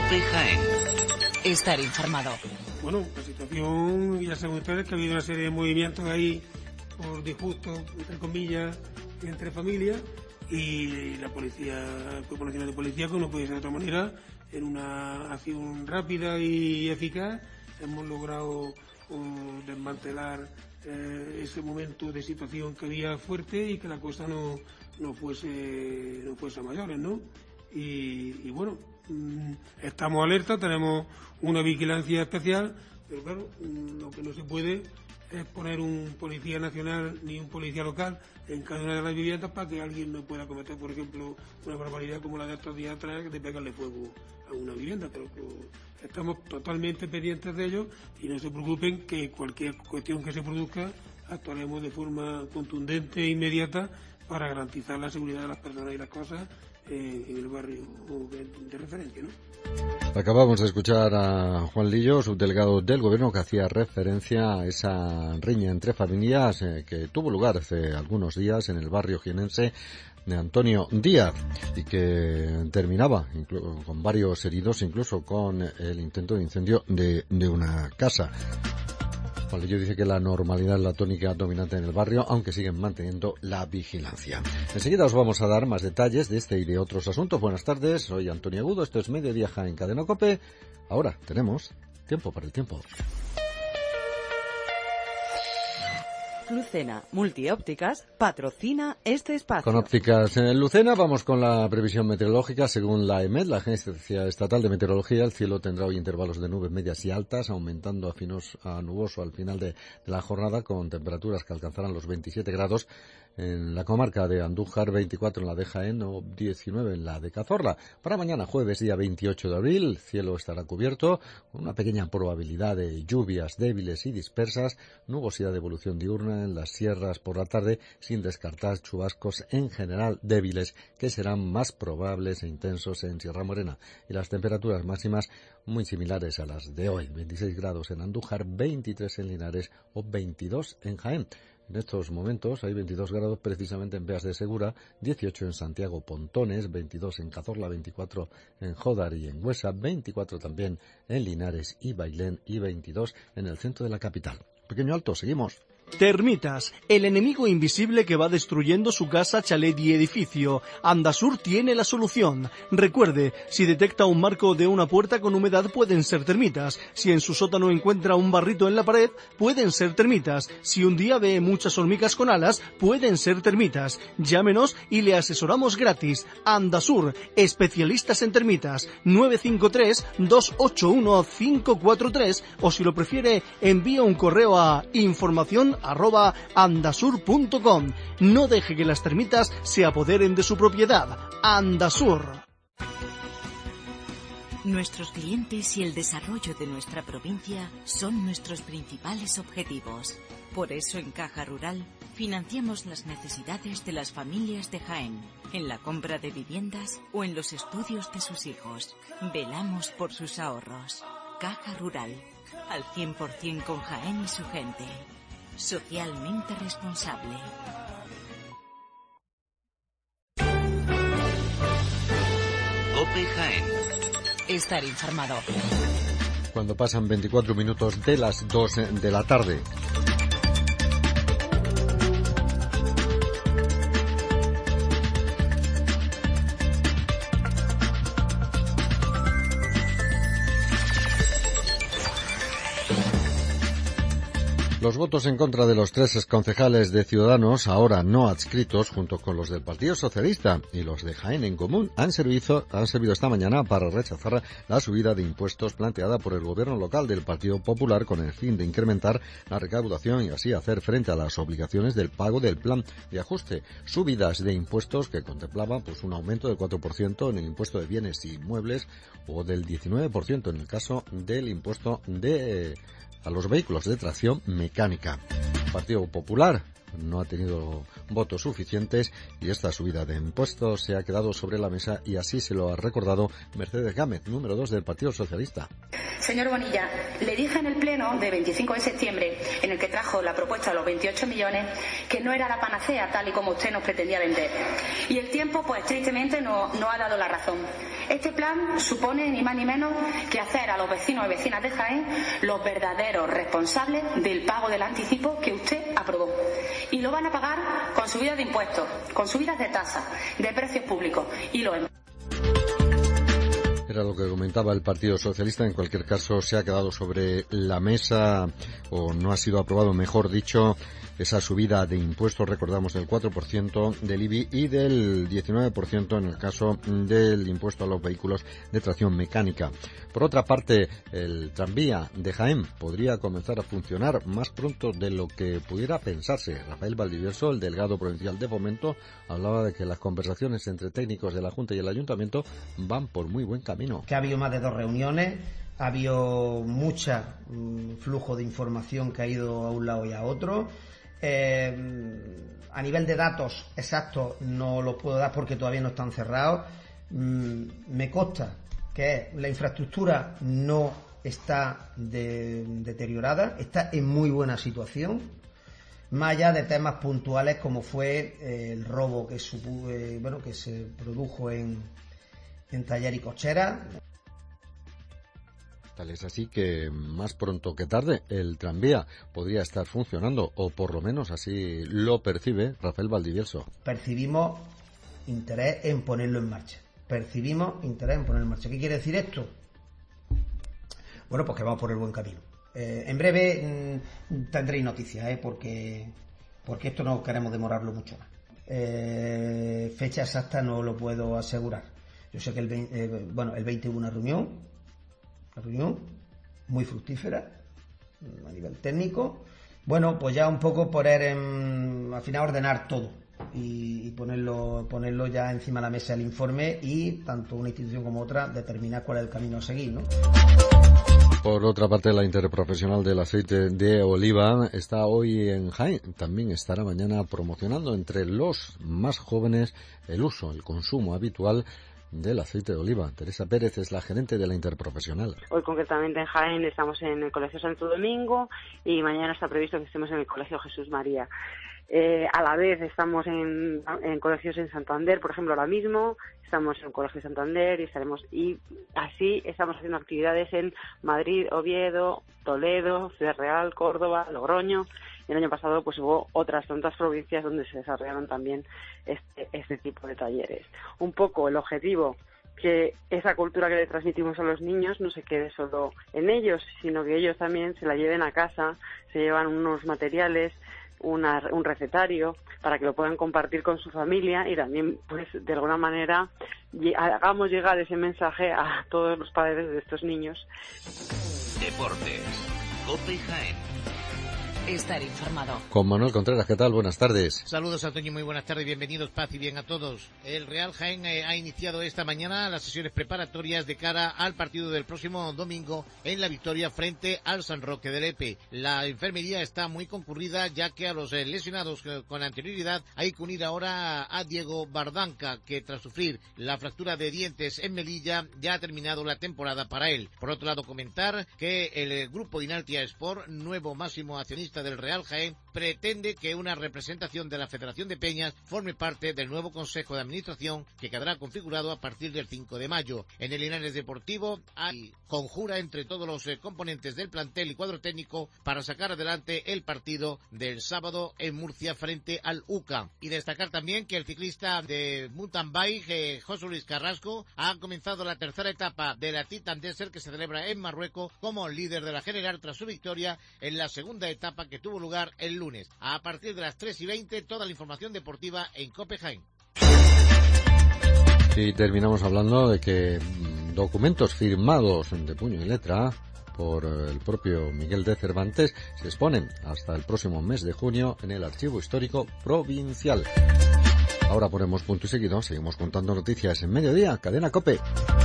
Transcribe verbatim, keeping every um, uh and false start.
COPE Jaén. Estar informado. Bueno, la situación, ya saben ustedes que ha habido una serie de movimientos ahí por disgustos, entre comillas, entre familias, y la policía, el Cuerpo Nacional de Policía, como no puede ser de otra manera, en una acción rápida y eficaz, hemos logrado uh, desmantelar eh, ese momento de situación que había fuerte y que la cosa no, no fuese no fuese a mayores, ¿no? Y, y bueno, mmm, estamos alerta, tenemos una vigilancia especial, pero claro, mmm, lo que no se puede es poner un policía nacional ni un policía local en cada una de las viviendas para que alguien no pueda cometer, por ejemplo, una barbaridad como la de estos días atrás de pegarle fuego a una vivienda. Pero que estamos totalmente pendientes de ello y no se preocupen que cualquier cuestión que se produzca actuaremos de forma contundente e inmediata para garantizar la seguridad de las personas y las cosas eh, en el barrio de, de referencia, ¿no? Acabamos de escuchar a Juan Lillo, subdelegado del Gobierno, que hacía referencia a esa riña entre familias eh, que tuvo lugar hace algunos días en el barrio jienense de Antonio Díaz y que terminaba con varios heridos, incluso con el intento de incendio de, de una casa. Juan Lillo dice que la normalidad es la tónica dominante en el barrio, aunque siguen manteniendo la vigilancia. Enseguida os vamos a dar más detalles de este y de otros asuntos. Buenas tardes, soy Antonio Agudo, esto es Mediodía Jaén Cadena COPE. Ahora tenemos tiempo para el tiempo. Lucena Multiópticas patrocina este espacio. Con ópticas en Lucena vamos con la previsión meteorológica. Según la EMET, la Agencia Estatal de Meteorología, el cielo tendrá hoy intervalos de nubes medias y altas, aumentando a, finos, a nuboso al final de, de la jornada, con temperaturas que alcanzarán los veintisiete grados en la comarca de Andújar, veinticuatro en la de Jaén o diecinueve en la de Cazorla. Para mañana jueves, día veintiocho de abril, el cielo estará cubierto, con una pequeña probabilidad de lluvias débiles y dispersas, nubosidad de evolución diurna en las sierras por la tarde, sin descartar chubascos en general débiles, que serán más probables e intensos en Sierra Morena. Y las temperaturas máximas muy similares a las de hoy, veintiséis grados en Andújar, veintitrés en Linares o veintidós en Jaén. En estos momentos hay veintidós grados precisamente en Beas de Segura, dieciocho en Santiago Pontones, veintidós en Cazorla, veinticuatro en Jódar y en Huesa, veinticuatro también en Linares y Bailén y veintidós en el centro de la capital. Pequeño alto, seguimos. Termitas, el enemigo invisible que va destruyendo su casa, chalet y edificio. Andasur tiene la solución. Recuerde, si detecta un marco de una puerta con humedad, pueden ser termitas. Si en su sótano encuentra un barrito en la pared, pueden ser termitas. Si un día ve muchas hormigas con alas, pueden ser termitas. Llámenos y le asesoramos gratis. Andasur, especialistas en termitas. nueve cinco tres, dos ocho uno, cinco cuatro tres, o si lo prefiere, envíe un correo a información arroba andasur punto com. No deje que las termitas se apoderen de su propiedad. Andasur. Nuestros clientes y el desarrollo de nuestra provincia son nuestros principales objetivos. Por eso en Caja Rural financiamos las necesidades de las familias de Jaén, en la compra de viviendas o en los estudios de sus hijos. Velamos por sus ahorros. Caja Rural, al cien por ciento con Jaén y su gente. Socialmente responsable. COPE Jaén. Estar informado. Cuando pasan veinticuatro minutos de las dos de la tarde. Los votos en contra de los tres exconcejales de Ciudadanos, ahora no adscritos, junto con los del Partido Socialista y los de Jaén en Común, han servido, han servido esta mañana para rechazar la subida de impuestos planteada por el gobierno local del Partido Popular con el fin de incrementar la recaudación y así hacer frente a las obligaciones del pago del plan de ajuste. Subidas de impuestos que contemplaban pues un aumento del cuatro por ciento en el impuesto de bienes y muebles o del diecinueve por ciento en el caso del impuesto de... a los vehículos de tracción mecánica. Partido Popular no ha tenido votos suficientes y esta subida de impuestos se ha quedado sobre la mesa y así se lo ha recordado Mercedes Gámez, número dos del Partido Socialista. Señor Bonilla, le dije en el pleno de veinticinco de septiembre, en el que trajo la propuesta de los veintiocho millones, que no era la panacea tal y como usted nos pretendía vender. Y el tiempo, pues tristemente, no, no ha dado la razón. Este plan supone ni más ni menos que hacer a los vecinos y vecinas de Jaén los verdaderos responsables del pago del anticipo que usted aprobó. Y lo van a pagar con subidas de impuestos, con subidas de tasas, de precios públicos y lo Era lo que comentaba el Partido Socialista. En cualquier caso, se ha quedado sobre la mesa, o no ha sido aprobado, mejor dicho, esa subida de impuestos, recordamos, del cuatro por ciento del I B I y del diecinueve por ciento en el caso del impuesto a los vehículos de tracción mecánica. Por otra parte, el tranvía de Jaén podría comenzar a funcionar más pronto de lo que pudiera pensarse. Rafael Valdivieso, el delegado provincial de Fomento, hablaba de que las conversaciones entre técnicos de la Junta y el Ayuntamiento van por muy buen camino. Que ha habido más de dos reuniones, ha habido mucho mmm, flujo de información que ha ido a un lado y a otro. Eh, a nivel de datos exactos no los puedo dar porque todavía no están cerrados. Mm, me consta que la infraestructura no está de, deteriorada, está en muy buena situación, más allá de temas puntuales como fue eh, el robo que, supu, eh, bueno, que se produjo en, en Taller y Cochera. Tal es así que más pronto que tarde el tranvía podría estar funcionando, o por lo menos así lo percibe Rafael Valdivieso. Percibimos interés en ponerlo en marcha. Percibimos interés en ponerlo en marcha. ¿Qué quiere decir esto? Bueno, pues que vamos por el buen camino. Eh, en breve mmm, tendréis noticias, ¿eh? porque, porque esto no queremos demorarlo mucho más. Eh, fecha exacta no lo puedo asegurar. Yo sé que el veinte, eh, bueno, el veinte hubo una reunión, una reunión muy fructífera a nivel técnico. Bueno, pues ya un poco poner en, al final ordenar todo y, y ponerlo ponerlo ya encima de la mesa el informe y tanto una institución como otra determinar cuál es el camino a seguir, ¿no? Por otra parte, la interprofesional del aceite de oliva está hoy en Jaén. También estará mañana promocionando entre los más jóvenes el uso, el consumo habitual del aceite de oliva. Teresa Pérez es la gerente de la interprofesional. Hoy concretamente en Jaén estamos en el Colegio Santo Domingo y mañana está previsto que estemos en el Colegio Jesús María. Eh, a la vez estamos en, en colegios en Santander, por ejemplo, ahora mismo estamos en el Colegio Santander y estaremos y así estamos haciendo actividades en Madrid, Oviedo, Toledo, Ciudad Real, Córdoba, Logroño. Y el año pasado pues hubo otras tantas provincias donde se desarrollaron también este, este tipo de talleres. Un poco el objetivo, que esa cultura que le transmitimos a los niños no se quede solo en ellos, sino que ellos también se la lleven a casa, se llevan unos materiales, Una, un recetario para que lo puedan compartir con su familia y también pues de alguna manera hagamos llegar ese mensaje a todos los padres de estos niños. Deportes. COPE Jaén. Estar informado. Con Manuel Contreras, ¿qué tal? Buenas tardes. Saludos, Antonio, muy buenas tardes, bienvenidos, paz y bien a todos. El Real Jaén eh, ha iniciado esta mañana las sesiones preparatorias de cara al partido del próximo domingo en la victoria frente al San Roque de Lepe. La enfermería está muy concurrida, ya que a los eh, lesionados eh, con anterioridad hay que unir ahora a, a Diego Bardanca, que tras sufrir la fractura de dientes en Melilla ya ha terminado la temporada para él. Por otro lado, comentar que el eh, grupo Inaltia Sport, nuevo máximo accionista del Real Jaén, pretende que una representación de la Federación de Peñas forme parte del nuevo Consejo de Administración que quedará configurado a partir del cinco de mayo. En el Linares Deportivo hay conjura entre todos los eh, componentes del plantel y cuadro técnico para sacar adelante el partido del sábado en Murcia frente al U C A. Y destacar también que el ciclista de mountain bike, eh, José Luis Carrasco, ha comenzado la tercera etapa de la Titan Desert que se celebra en Marruecos como líder de la general tras su victoria en la segunda etapa que tuvo lugar el lunes. A partir de las tres y veinte, toda la información deportiva en COPE Jaén. Y terminamos hablando de que documentos firmados de puño y letra por el propio Miguel de Cervantes se exponen hasta el próximo mes de junio en el Archivo Histórico Provincial. Ahora ponemos punto y seguido, seguimos contando noticias en Mediodía, Cadena COPE.